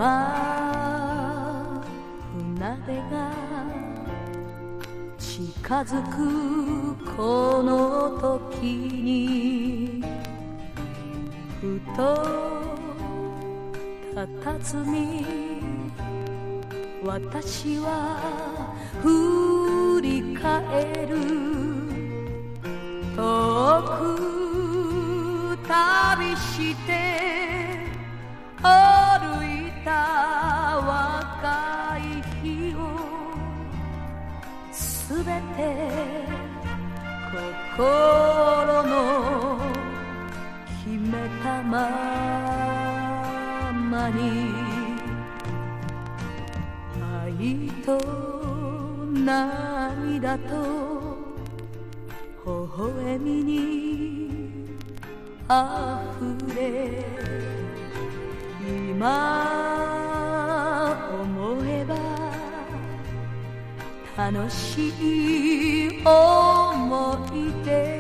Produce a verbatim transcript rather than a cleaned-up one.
船出が近づくこの時にふと佇み私は振り返る遠く旅して歩いた若い日をすべて心の決めたままに愛と涙と微笑みにあふれ今思えば楽しい思い出